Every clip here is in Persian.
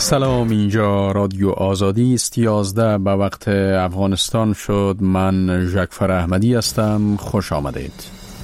سلام، اینجا رادیو آزادی است. 11 به وقت افغانستان شد. من جعفر احمدی هستم. خوش آمدید.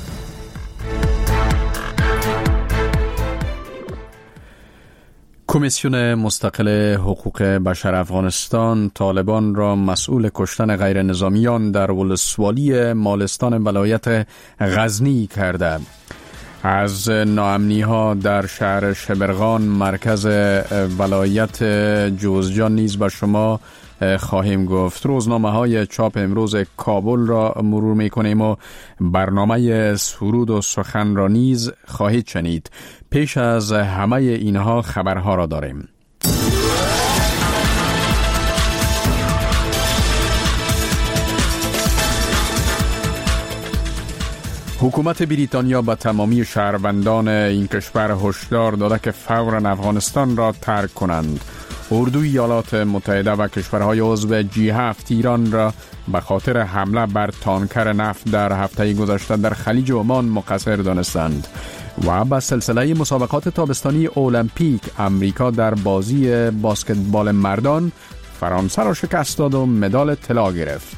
کمیسیون مستقل حقوق بشر افغانستان طالبان را مسئول کشتن غیر نظامیان در ولسوالی مالستان ولایت غزنی کرده. از ناامنی‌ها در شهر شبرغان مرکز ولایت جوزجان نیز به شما خواهیم گفت. روزنامه‌های چاپ امروز کابل را مرور می‌کنیم و برنامه سرود و سخن را نیز خواهید شنید. پیش از همه اینها خبرها را داریم. حکومت بریتانیا به تمامی شهروندان این کشور هشدار داده که فوراً افغانستان را ترک کنند. اردوی ایالات متحده و کشورهای عضو G7 ایران را به خاطر حمله بر تانکر نفت در هفته گذشته در خلیج عمان مقصر دانستند. و به سلسله مسابقات تابستانی المپیک امریکا در بازی بسکتبال مردان فرانسه را شکست داد و مدال طلا گرفت.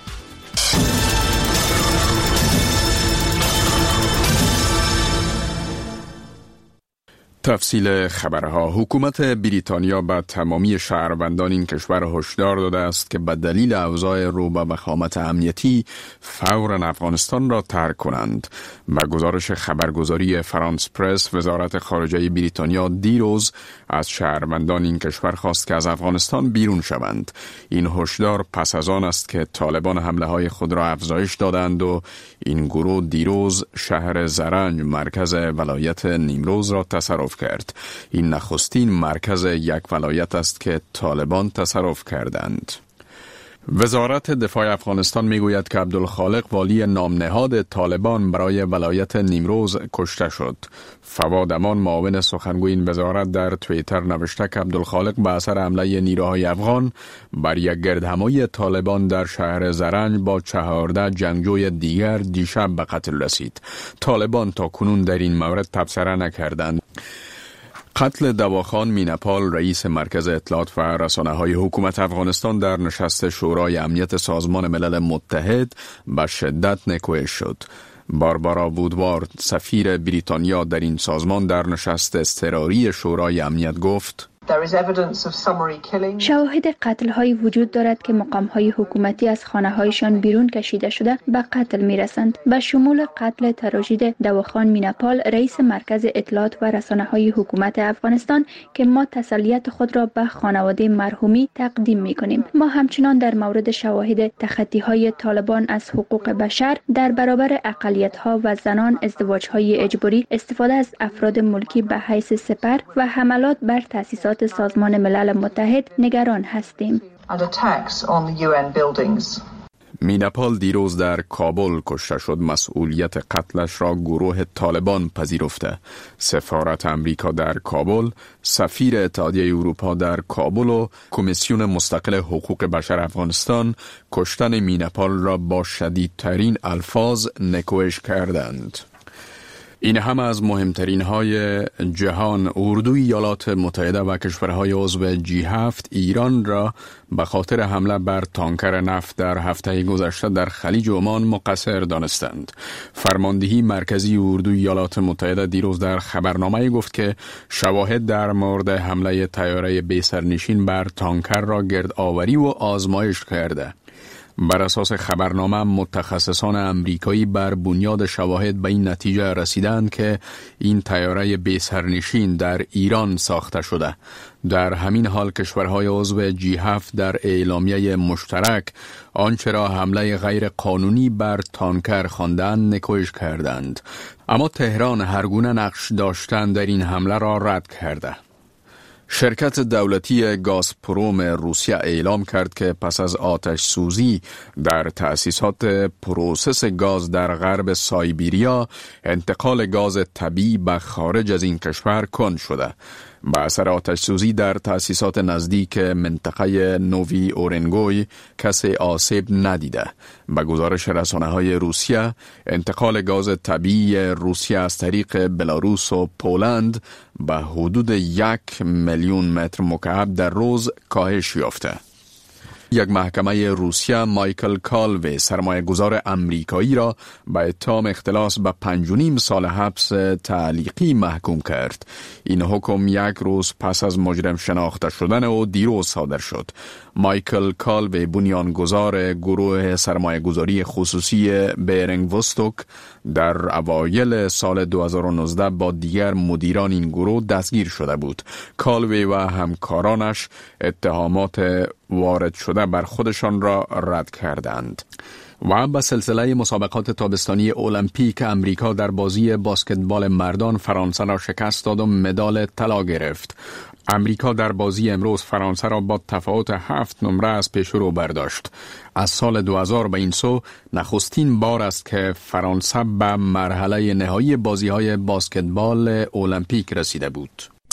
تفصیل خبرها. حکومت بریتانیا به تمامی شهروندان این کشور هشدار داده است که به دلیل اوضاع رو به وخامت امنیتی فوراً افغانستان را ترک کنند. به گزارش خبرگزاری فرانس پرس، وزارت خارجه بریتانیا دیروز از شهروندان این کشور خواست که از افغانستان بیرون شوند. این هشدار پس از آن است که طالبان حمله های خود را افزایش دادند و این گروه دیروز شهر زرنج مرکز ولایت نیمروز را تصرف کرد. این نخستین مرکز یک ولایت است که طالبان تصرف کردند. وزارت دفاع افغانستان میگوید که عبدالخالق والی نامنهاد طالبان برای ولایت نیمروز کشته شد. فواد امان معاون سخنگوی این وزارت در توییتر نوشته که عبدالخالق به اثر حمله نیروهای افغان بر یک گردهمایی طالبان در شهر زرنج با 14 جنگجوی دیگر دیشب به قتل رسید. طالبان تا کنون در این مورد تبصره نکردند. قتل دواخان مینپال رئیس مرکز اطلاعات و رسانه‌های حکومت افغانستان در نشست شورای امنیت سازمان ملل متحد به شدت نکوهش شد. باربارا وودوارد سفیر بریتانیا در این سازمان در نشست اضطراری شورای امنیت گفت: شواهد قتل‌هایی وجود دارد که مقام‌های حکومتی از خانه‌هایشان بیرون کشیده شده به قتل می‌رسند، به شمول قتل تراژدی دواخان مینپال رئیس مرکز اطلاعات و رسانه‌های حکومت افغانستان که ما تسلیت خود را به خانواده مرحومی تقدیم می‌کنیم. ما همچنان در مورد شواهد تخطی‌های طالبان از حقوق بشر در برابر اقلیت‌ها و زنان، ازدواج‌های اجباری، استفاده از افراد ملکی به حیث سپر و حملات بر تأسیسات سازمان ملل متحد نگران هستیم. مینپال دیروز در کابل کشته شد. مسئولیت قتلش را گروه طالبان پذیرفته. سفارت امریکا در کابل، سفیر اتحادیه اروپا در کابل و کمیسیون مستقل حقوق بشر افغانستان کشتن مینپال را با شدیدترین الفاظ نکوهش کردند. این هم از مهمترین های جهان. اردوی ایالات متحده و کشورهای عضو G7 ایران را به خاطر حمله بر تانکر نفت در هفته گذشته در خلیج عمان مقصر دانستند. فرماندهی مرکزی اردوی ایالات متحده دیروز در خبرنامه گفت که شواهد در مورد حمله طیاره بی سرنشین بر تانکر را گردآوری و آزمایش کرده. بر اساس خبرنامه متخصصان امریکایی بر بنیاد شواهد به این نتیجه رسیدند که این طیاره بی سرنشین در ایران ساخته شده. در همین حال کشورهای عضو G7 در اعلامیه مشترک آنچه را حمله غیر قانونی بر تانکر خواندند نکوهش کردند، اما تهران هرگونه نقش داشتن در این حمله را رد کرده. شرکت دولتی گازپروم روسیه اعلام کرد که پس از آتش سوزی در تأسیسات پروسس گاز در غرب سایبیریا انتقال گاز طبیعی به خارج از این کشور کند شده. به اثر آتش سوزی در تأسیسات نزدیک منطقه نووی اورنگوی کسی آسیب ندیده. به گزارش رسانه‌های روسیه، انتقال گاز طبیعی روسیه از طریق بلاروس و پولند به حدود 1,000,000 متر مکعب در روز کاهش یافته. یک محکمه روسیه مایکل کالوی سرمایه گذار امریکایی را به اتهام اختلاس به 5.5 سال حبس تعلیقی محکوم کرد. این حکم یک روز پس از مجرم شناخته شدن او دیروز صادر شد. مایکل کالوی بنیانگذار گروه سرمایه گذاری خصوصی بیرینگ وستوک در اوایل سال 2019 با دیگر مدیران این گروه دستگیر شده بود. کالوی و همکارانش اتهامات وارد شده بر خودشان را رد کردند. و به سلسله مسابقات تابستانی المپیک امریکا در بازی بسکتبال مردان فرانسه را شکست داد و مدال طلا گرفت. امریکا در بازی امروز فرانسه را با تفاوت 7 نمره از پیش رو برداشت. از سال 2000 به این سو نخستین بار است که فرانسه به مرحله نهایی بازی‌های بسکتبال المپیک رسیده بود.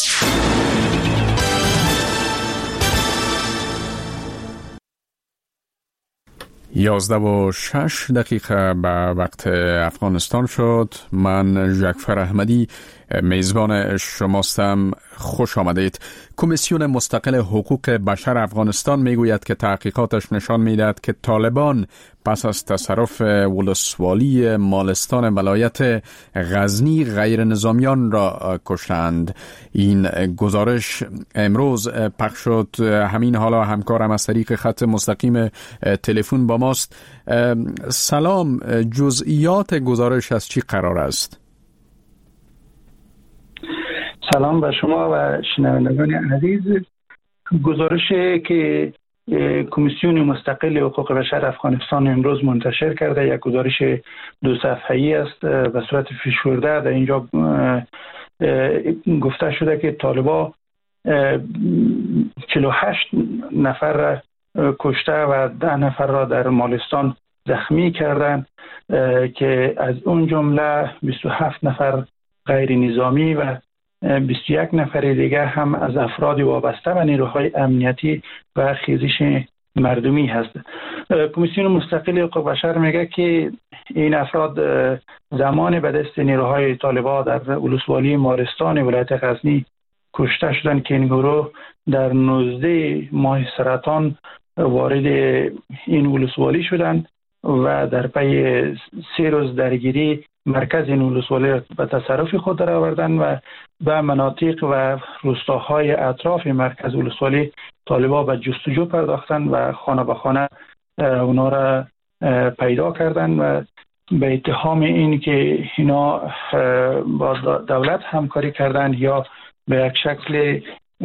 11:06 به وقت افغانستان شد. من جعفر احمدی میزبان شماستم. خوش آمدید. کمیسیون مستقل حقوق بشر افغانستان میگوید که تحقیقاتش نشان میدهد که طالبان پس از تصرف ولسوالی مالستان ولایت غزنی غیر نظامیان را کشتند. این گزارش امروز پخش شد. همین حالا همکارم از طریق خط مستقیم تلفن با ماست. سلام، جزئیات گزارش از چی قرار است؟ سلام به شما و شنوندگان عزیز. گزارشی که کمیسیون مستقل حقوق بشر افغانستان امروز منتشر کرده یک گزارش 2 صفحه‌ای است. به صورت فشرده در اینجا گفته شده که طالبان 48 نفر را کشته و 10 نفر را در مالستان زخمی کردند که از اون جمله 27 نفر غیر نظامی و 21 نفر دیگر هم از افراد وابسته به نیروهای امنیتی و خیزش مردمی هست. کمیسیون مستقل حقوق بشر میگه که این افراد زمان به دست نیروهای طالبان در ولسوالی مارستان ولایت غزنی کشته شدند که این گروه در 19 ماه سرطان وارد این ولسوالی شدند و در پی 3 روز درگیری مرکز این ولسوالی به تصرف خود در آوردند و به مناطق و روستاهای اطراف مرکز ولسوالی طالبان به جستجو پرداختند و خانه به خانه اونا را پیدا کردند و به اتهام این که اینا با دولت همکاری کردند یا به یک شکل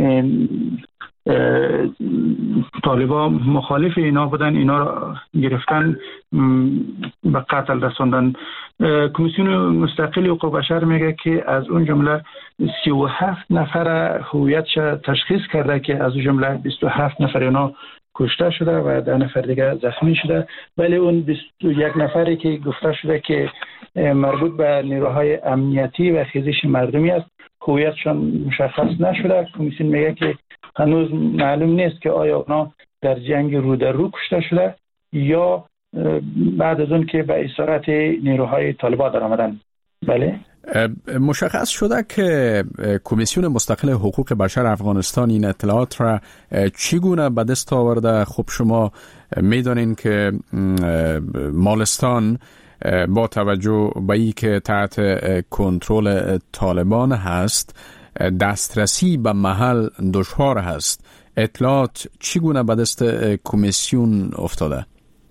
طالبان مخالف اینا بودن، اینا را گرفتن به قتل رساندن. کمیسیون مستقل حقوق بشر میگه که از اون جمله 37 نفر هویتش تشخیص کرده که از اون جمله 27 نفر اینا کشته شده و 10 نفر دیگه زخمی شده، ولی اون 21 نفری که گفته شده که مربوط به نیروهای امنیتی و خیزش مردمی است هویتشان مشخص نشده. کمیسیون میگه که هنوز معلوم نیست که آیا اونا در جنگ رو در رو کشته شده یا بعد از اون که به اسارت نیروهای طالبان در آمدن. بله، مشخص شده که کمیسیون مستقل حقوق بشر افغانستان این اطلاعات را چگونه به دست آورده؟ خب شما میدانین که مالستان با توجه به این که تحت کنترل طالبان هست دسترسی به محل دشوار هست. اطلاعات چگونه به دست کمیسیون افتاده؟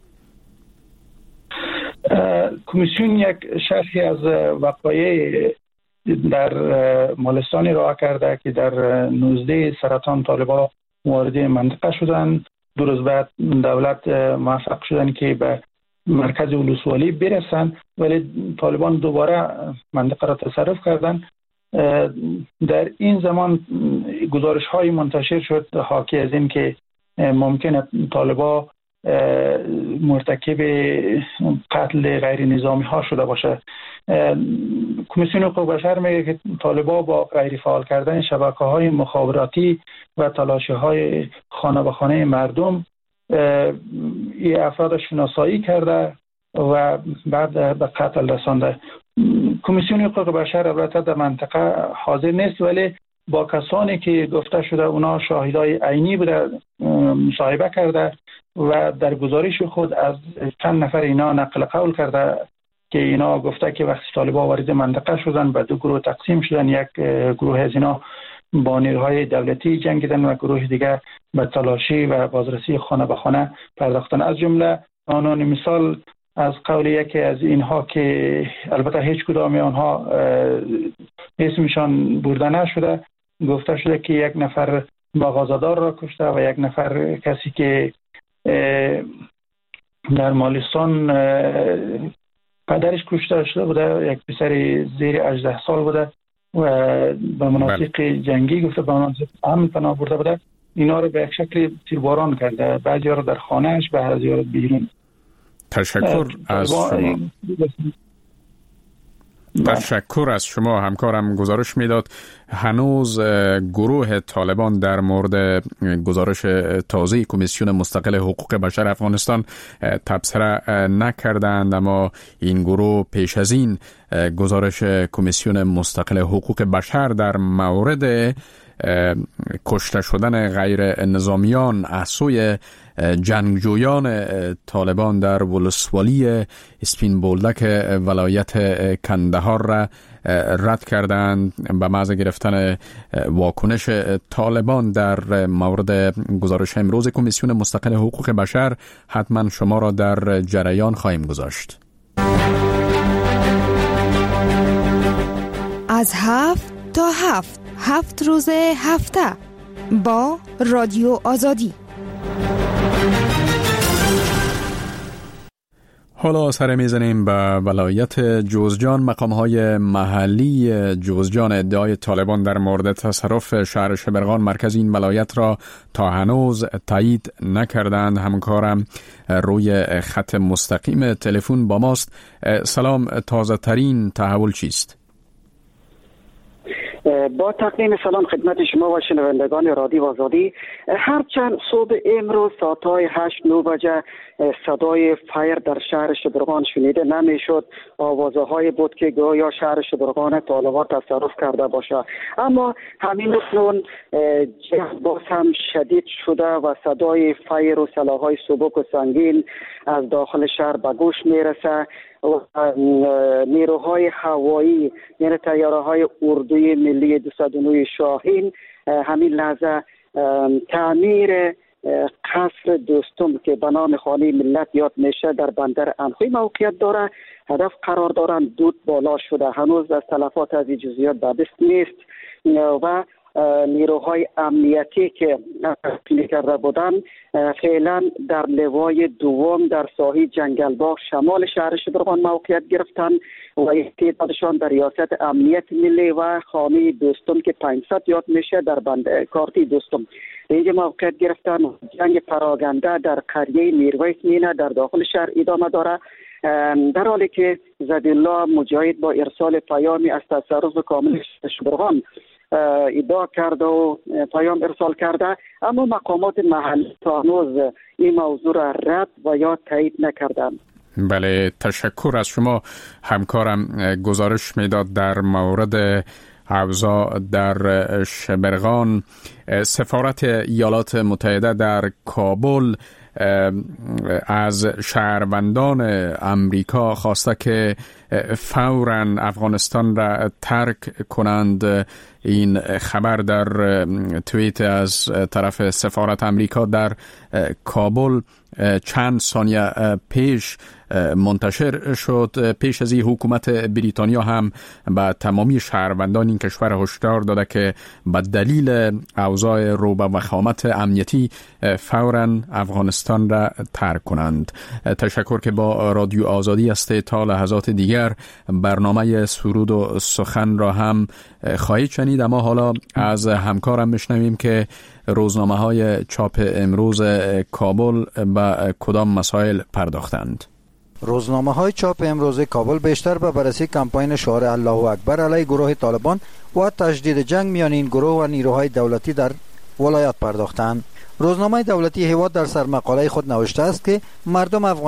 کمیسیون یک شرحی از وقایع در مالستانی راه کرده که در 19 سرطان طالبان وارد منطقه شدن. 2 روز بعد دولت موفق شدن که به مرکز ولسوالی برسن، ولی طالبان دوباره منطقه را تصرف کردن. در این زمان گزارش های منتشر شد حاکی از این که ممکنه طالبان مرتکب قتل غیر نظامی ها شده باشه. کمیسیون حقوق بشر میگه که طالبان با غیر فعال کردن شبکه های مخابراتی و تلاشی های خانه به خانه مردم این افراد شناسایی کرده و بعد به قتل رسانده. کمیسیون حقوق بشر البته در منطقه حاضر نیست، ولی با کسانی که گفته شده اونا شاهدای عینی بوده مصاحبه کرده و در گزارش خود از چند نفر اینا نقل قول کرده که اینا گفته که وقتی طالبان وارد منطقه شدن به دو گروه تقسیم شدن، یک گروه از اینا با نیروهای دولتی جنگیدن و گروه دیگه به تلاشی و بازرسی خانه به خانه پرداختن. از جمله آنان مثال از قول یکی از اینها که البته هیچ کدام آنها اسمشان برده نشده، گفته شده که یک نفر مغازه‌دار را کشته و یک نفر کسی که در مالستان پدرش کشته شده بوده، یک پسر زیر 18 سال بوده و به مناطق جنگی گفته به مناطق امن پناه برده بوده. اینا رو به یک شکل تیرباران کرده، بعضی ها رو در خانهش، بعضی ها رو بیرون. تشکر از شما. تشکر از شما. همکارم گزارش میداد هنوز گروه طالبان در مورد گزارش تازه کمیسیون مستقل حقوق بشر افغانستان تبصره نکردند، اما این گروه پیش از این گزارش کمیسیون مستقل حقوق بشر در مورد کشته شدن غیر نظامیان از سوی جنگجویان طالبان در ولسوالی اسپین بولدک ولایت کندهار را رد کردند. به محض گرفتن واکنش طالبان در مورد گزارش امروز کمیسیون مستقل حقوق بشر حتما شما را در جریان خواهیم گذاشت. از 7 تا 7 روز هفته با رادیو آزادی. حالا سر میزنیم به ولایت جوزجان. مقام‌های محلی جوزجان ادعای طالبان در مورد تصرف شهر شبرغان مرکز این ولایت را تا هنوز تایید نکردند. همکارم روی خط مستقیم تلفن با ماست. سلام، تازه ترین تحول چیست؟ با تقدیم سلام خدمت شما و شنوندگان رادیو آزادی. هرچند صبح امروز ساعتهای 8-9 بجه صدای فایر در شهر شبرغان شنیده نمیشد، آوازهای بود که گویا شهر شبرغان طالبان تصرف کرده باشه، اما همین اکنون باز هم شدید شده و صدای فایر و سلاحهای سبک و سنگین از داخل شهر به گوش میرسه و نیروهای هوایی یعنی طیاره‌های اردوی ملی 209 شاهین همین لحظه تعمیر قصر دوستم که به نام خانه ملت یاد میشه در بندر انخوی موقعیت داره هدف قرار دارند. دود بالا شده، هنوز از تلفات از این جزئیات به دست نیست و نیروهای امنیتی که پیل کرده بودن فعلا در لوای دوم در ساحل جنگلباغ شمال شهر شبرغان موقعیت گرفتن و تعدادشان در ریاست امنیت ملی و خانه دوستم که 500 یاد میشه در بند کارتی دوستم اینجا موقعیت گرفتن. جنگ پراگنده در قریه میرویس مینه در داخل شهر ادامه داره، در حالی که زدالله مجاهد با ارسال پیامی از تصرف کامل شبرغان ادعا کرده و پیام ارسال کرده، اما مقامات محلی تا هنوز این موضوع را رد و یا تایید نکردند. بله، تشکر از شما. همکارم گزارش میداد در مورد اوضاع در شبرغان. سفارت ایالات متحده در کابل از شهروندان امریکا خواسته که فوراً افغانستان را ترک کنند. این خبر در توییت از طرف سفارت امریکا در کابل چند ثانیه پیش منتشر شد. پیش از این حکومت بریتانیا هم به تمامی شهروندان این کشور هشدار داده که به دلیل اوضاع روبه وخامت امنیتی فوراً افغانستان را ترک کنند. تشکر که با رادیو آزادی است. تا لحظات دیگر برنامه سرود و سخن را هم خواهید شنید، اما حالا از همکارم بشنویم که روزنامه‌های چاپ امروز کابل به کدام مسائل پرداختند. روزنامه‌های چاپ امروز کابل بیشتر به بررسی کمپاین شعار الله اکبر علیه گروه طالبان و تشدید جنگ میان این گروه و نیروهای دولتی در ولایات پرداختند. روزنامه دولتی هیواد در سرمقاله خود نوشته است که مردم افغانستان